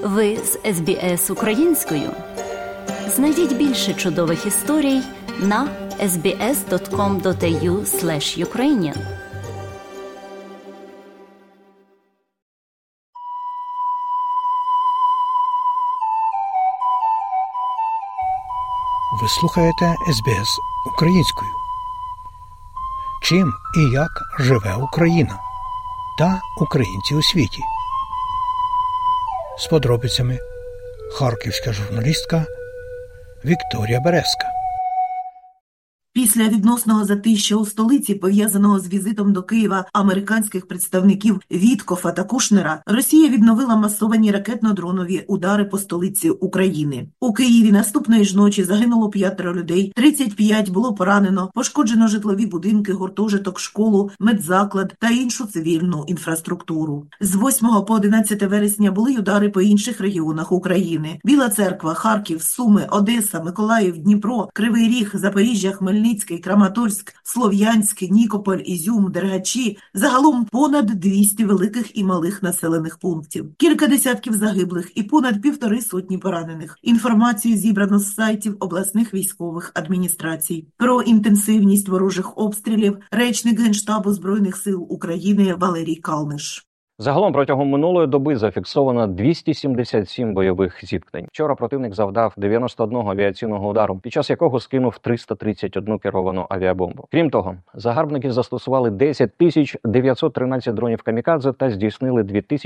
Ви з СБС українською. Знайдіть більше чудових історій на sbs.com.au/ukrainian. Ви слухаєте СБС українською. Чим і як живе Україна та українці у світі? З подробицями харківська журналістка Вікторія Березка. Після відносного затища у столиці, пов'язаного з візитом до Києва американських представників Віткофа та Кушнера, Росія відновила масовані ракетно-дронові удари по столиці України. У Києві наступної ж ночі загинуло 5 людей, 35 було поранено, пошкоджено житлові будинки, гуртожиток, школу, медзаклад та іншу цивільну інфраструктуру. З 8 по 11 вересня були й удари по інших регіонах України. Біла Церква, Харків, Суми, Одеса, Миколаїв, Дніпро, Кривий Ріг, Запоріжжя, Хмельницький, Краматорськ, Слов'янськ, Нікополь, Ізюм, Дергачі. Загалом понад 200 великих і малих населених пунктів. Кілька десятків загиблих і понад 150 поранених. Інформацію зібрано з сайтів обласних військових адміністрацій. Про інтенсивність ворожих обстрілів речник Генштабу Збройних сил України Валерій Калниш. Загалом протягом минулої доби зафіксовано 277 бойових зіткнень. Вчора противник завдав 91 авіаційного удару, під час якого скинув 331 керовану авіабомбу. Крім того, загарбники застосували 10 913 дронів камікадзе та здійснили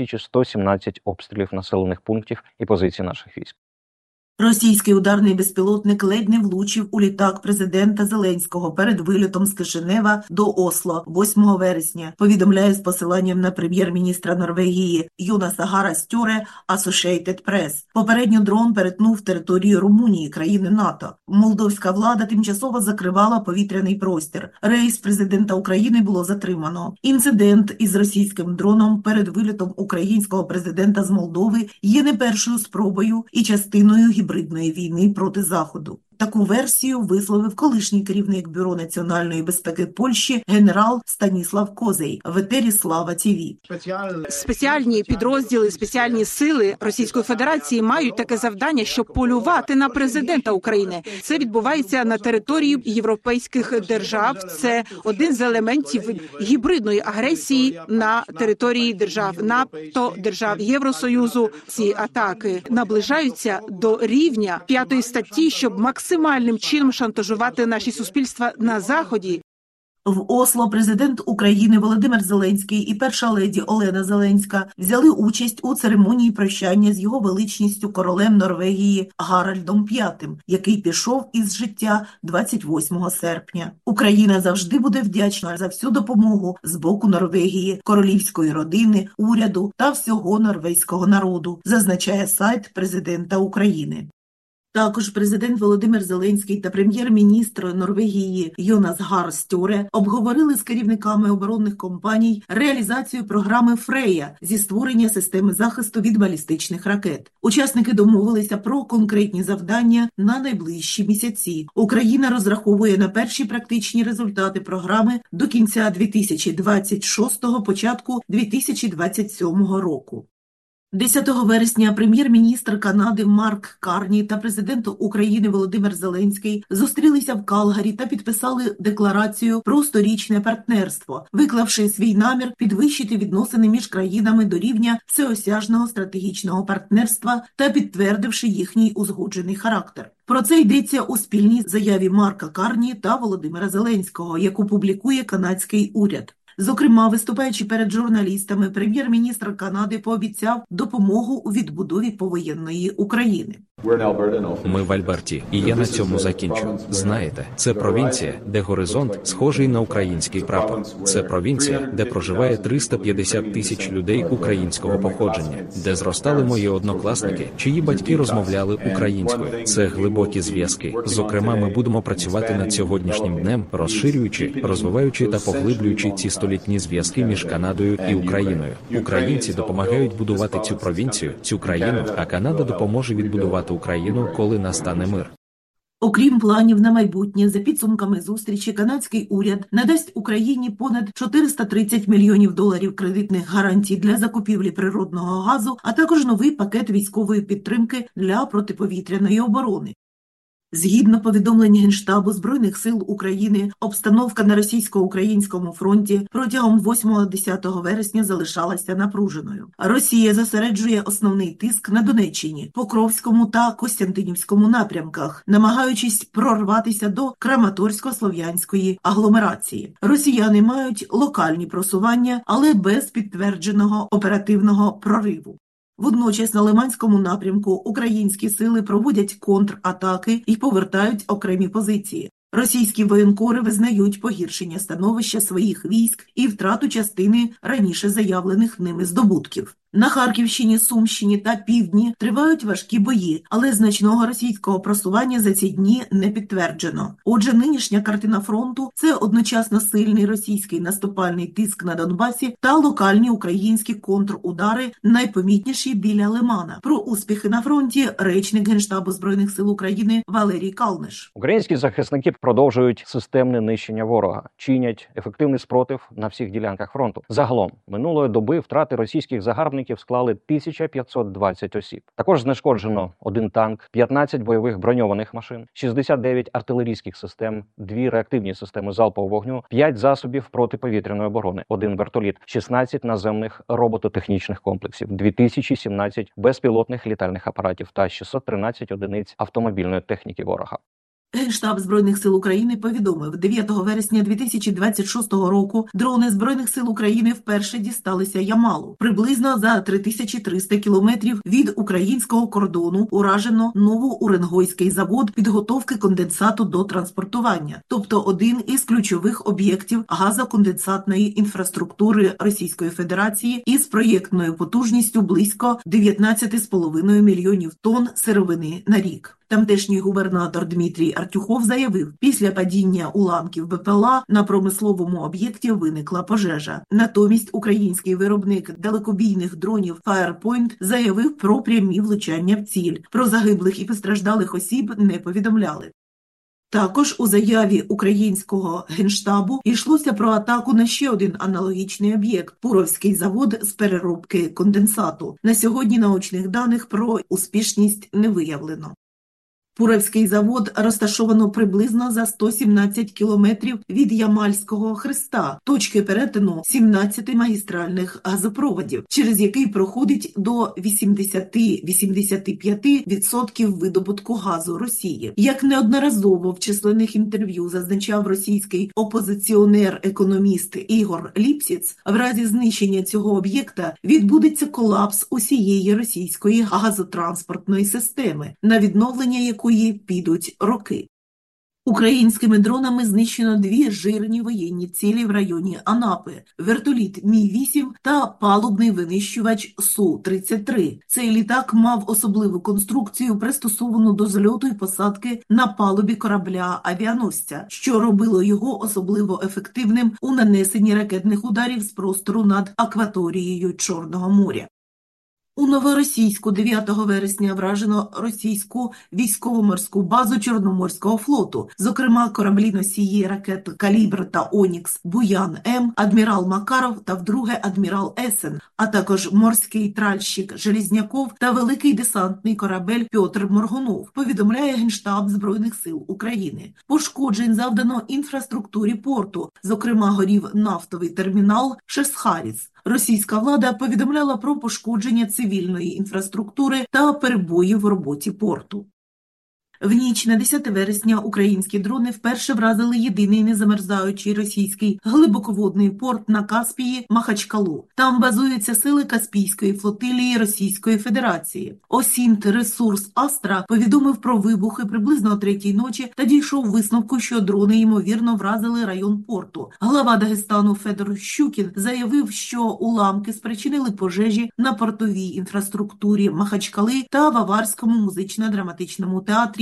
2117 обстрілів населених пунктів і позицій наших військ. Російський ударний безпілотник ледь не влучив у літак президента Зеленського перед вильотом з Кишинева до Осло 8 вересня, повідомляє з посиланням на прем'єр-міністра Норвегії Йонаса Гара Стьоре Associated Press. Попередньо дрон перетнув територію Румунії, країни НАТО. Молдовська влада тимчасово закривала повітряний простір. Рейс президента України було затримано. Інцидент із російським дроном перед вильотом українського президента з Молдови є не першою спробою і частиною гібридної війни проти Заходу. Таку версію висловив колишній керівник Бюро національної безпеки Польщі генерал Станіслав Козей в етері Слава ТІВІ. Спеціальні підрозділи, спеціальні сили Російської Федерації мають таке завдання, щоб полювати на президента України. Це відбувається на території європейських держав. Це один з елементів гібридної агресії на території держав НАТО, держав Євросоюзу. Ці атаки наближаються до рівня 5 статті, щоб максимальним чином шантажувати наші суспільства на Заході. В Осло президент України Володимир Зеленський і перша леді Олена Зеленська взяли участь у церемонії прощання з його величністю королем Норвегії Гаральдом V, який пішов із життя 28 серпня. Україна завжди буде вдячна за всю допомогу з боку Норвегії, королівської родини, уряду та всього норвезького народу, зазначає сайт президента України. Також президент Володимир Зеленський та прем'єр-міністр Норвегії Йонас Гар Стьоре обговорили з керівниками оборонних компаній реалізацію програми «Фрея» зі створення системи захисту від балістичних ракет. Учасники домовилися про конкретні завдання на найближчі місяці. Україна розраховує на перші практичні результати програми до кінця 2026-го, початку 2027 року. 10 вересня прем'єр-міністр Канади Марк Карні та президент України Володимир Зеленський зустрілися в Калгарі та підписали декларацію про 100-річне партнерство, виклавши свій намір підвищити відносини між країнами до рівня всеосяжного стратегічного партнерства та підтвердивши їхній узгоджений характер. Про це йдеться у спільній заяві Марка Карні та Володимира Зеленського, яку публікує канадський уряд. Зокрема, виступаючи перед журналістами, прем'єр-міністр Канади пообіцяв допомогу у відбудові повоєнної України. Ми в Альберті, і я на цьому закінчу. Знаєте, це провінція, де горизонт схожий на український прапор. Це провінція, де проживає 350 тисяч людей українського походження, де зростали мої однокласники, чиї батьки розмовляли українською. Це глибокі зв'язки. Зокрема, ми будемо працювати над сьогоднішнім днем, розширюючи, розвиваючи та поглиблюючи ці столітні зв'язки між Канадою і Україною. Українці допомагають будувати цю провінцію, цю країну, а Канада допоможе відбудувати Україну, коли настане мир. Окрім планів на майбутнє, за підсумками зустрічі, канадський уряд надасть Україні понад 430 мільйонів доларів кредитних гарантій для закупівлі природного газу, а також новий пакет військової підтримки для протиповітряної оборони. Згідно повідомлень Генштабу Збройних сил України, обстановка на російсько-українському фронті протягом 8-10 вересня залишалася напруженою. Росія зосереджує основний тиск на Донеччині, Покровському та Костянтинівському напрямках, намагаючись прорватися до Краматорсько-Слов'янської агломерації. Росіяни мають локальні просування, але без підтвердженого оперативного прориву. Водночас на Лиманському напрямку українські сили проводять контратаки і повертають окремі позиції. Російські воєнкори визнають погіршення становища своїх військ і втрату частини раніше заявлених ними здобутків. На Харківщині, Сумщині та Півдні тривають важкі бої, але значного російського просування за ці дні не підтверджено. Отже, нинішня картина фронту – це одночасно сильний російський наступальний тиск на Донбасі та локальні українські контрудари, найпомітніші біля Лимана. Про успіхи на фронті речник Генштабу Збройних сил України Валерій Калниш. Українські захисники продовжують системне нищення ворога, чинять ефективний спротив на всіх ділянках фронту. Загалом, минулої доби втрати російських загарбників склали 1520 осіб. Також знешкоджено 1 танк, 15 бойових броньованих машин, 69 артилерійських систем, 2 реактивні системи залпового вогню, 5 засобів протиповітряної оборони, 1 вертоліт, 16 наземних робототехнічних комплексів, 2017 безпілотних літальних апаратів та 613 одиниць автомобільної техніки ворога. Генштаб Збройних сил України повідомив, 9 вересня 2026 року дрони Збройних сил України вперше дісталися Ямалу. Приблизно за 3300 кілометрів від українського кордону уражено Новоуренгойський завод підготовки конденсату до транспортування, тобто один із ключових об'єктів газоконденсатної інфраструктури Російської Федерації із проєктною потужністю близько 19,5 мільйонів тонн сировини на рік. Тамтешній губернатор Дмитрій Артюхов заявив, після падіння уламків БПЛА на промисловому об'єкті виникла пожежа. Натомість український виробник далекобійних дронів Firepoint заявив про прямі влучання в ціль. Про загиблих і постраждалих осіб не повідомляли. Також у заяві українського Генштабу йшлося про атаку на ще один аналогічний об'єкт – Пуровський завод з переробки конденсату. На сьогодні наочних даних про успішність не виявлено. Пуровський завод розташовано приблизно за 117 кілометрів від Ямальського хреста, точки перетину 17 магістральних газопроводів, через який проходить до 80-85% видобутку газу Росії. Як неодноразово в численних інтерв'ю зазначав російський опозиціонер-економіст Ігор Ліпсіц, в разі знищення цього об'єкта відбудеться колапс усієї російської газотранспортної системи, на відновлення якої підуть роки. Українськими дронами знищено 2 жирні воєнні цілі в районі Анапи – вертоліт Мі-8 та палубний винищувач Су-33. Цей літак мав особливу конструкцію, пристосовану до зльоту і посадки на палубі корабля-авіаносця, що робило його особливо ефективним у нанесенні ракетних ударів з простору над акваторією Чорного моря. У Новоросійську 9 вересня вражено російську військово-морську базу Чорноморського флоту, зокрема кораблі-носії ракет «Калібр» та «Онікс», «Буян-М», «Адмірал Макаров» та вдруге «Адмірал Есен», а також морський тральщик «Железняков» та великий десантний корабель «Пьотр Моргунов», повідомляє Генштаб Збройних сил України. Пошкоджень завдано інфраструктурі порту, зокрема горів нафтовий термінал Шесхаріс. Російська влада повідомляла про пошкодження цивільної інфраструктури та перебої в роботі порту. В ніч на 10 вересня українські дрони вперше вразили єдиний незамерзаючий російський глибоководний порт на Каспії – Махачкалу. Там базуються сили Каспійської флотилії Російської Федерації. Осінт-ресурс Астра повідомив про вибухи приблизно о 3-й ночі та дійшов висновку, що дрони, ймовірно, вразили район порту. Глава Дагестану Федор Щукін заявив, що уламки спричинили пожежі на портовій інфраструктурі Махачкали та в Аварському музично-драматичному театрі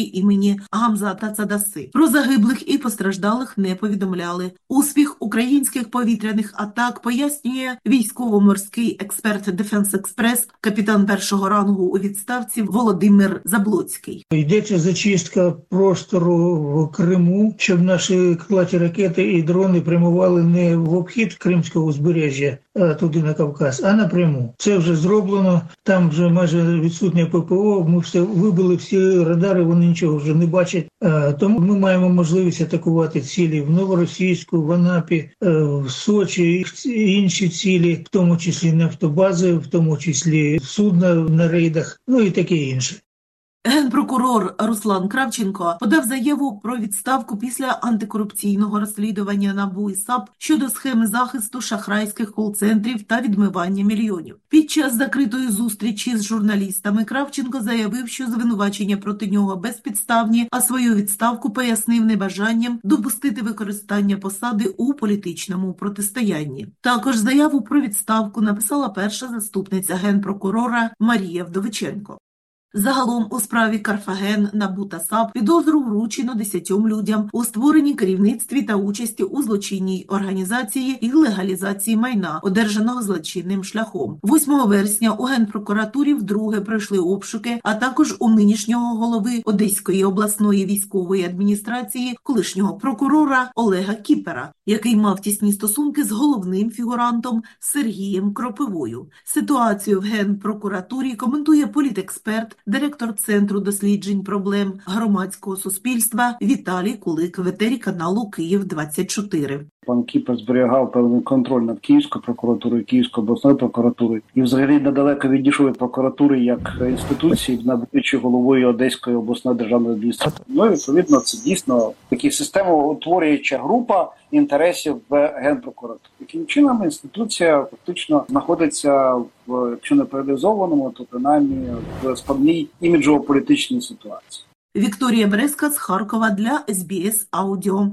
імені Гамзата Цадаси. Про загиблих і постраждалих не повідомляли. Успіх українських повітряних атак пояснює військово-морський експерт Defense Express, капітан першого рангу у відставці Володимир Заблоцький. Йдеться зачистка простору в Криму, щоб наші крилаті ракети і дрони прямували не в обхід Кримського узбережжя, туди на Кавказ, а напряму. Це вже зроблено, там вже майже відсутнє ППО, ми все вибили, всі радари, вони нічого вже не бачать. Тому ми маємо можливість атакувати цілі в Новоросійську, в Анапі, в Сочі, і інші цілі, в тому числі нафтобази, в тому числі судна на рейдах, ну і таке інше. Генпрокурор Руслан Кравченко подав заяву про відставку після антикорупційного розслідування НАБУ і САП щодо схеми захисту шахрайських кол-центрів та відмивання мільйонів. Під час закритої зустрічі з журналістами Кравченко заявив, що звинувачення проти нього безпідставні, а свою відставку пояснив небажанням допустити використання посади у політичному протистоянні. Також заяву про відставку написала перша заступниця генпрокурора Марія Вдовиченко. Загалом у справі Карфаген, НАБУ та САП підозру вручено 10 людям у створенні, керівництві та участі у злочинній організації і легалізації майна, одержаного злочинним шляхом. 8 вересня у Генпрокуратурі вдруге пройшли обшуки, а також у нинішнього голови Одеської обласної військової адміністрації, колишнього прокурора Олега Кіпера, який мав тісні стосунки з головним фігурантом Сергієм Кропивою. Ситуацію в Генпрокуратурі коментує політексперт, директор Центру досліджень проблем громадського суспільства Віталій Кулик в етері каналу «Київ-24». Пан Кіпер зберігав певний контроль над Київською прокуратурою, Київською обласною прокуратурою і взагалі недалеко відійшов від прокуратури як інституції, набуючи головою Одеської обласної державної адміністрації. Ну і відповідно це дійсно така системоутворююча група інтересів в Генпрокуратурі. Таким чином інституція фактично знаходиться в, якщо не паралізованому, то принаймні в складній іміджово-політичній ситуації. Вікторія Бреска з Харкова для СБС Аудіо.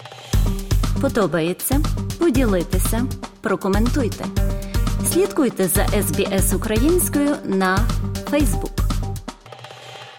Подобається? Поділіться, прокоментуйте. Слідкуйте за СБС українською на Facebook.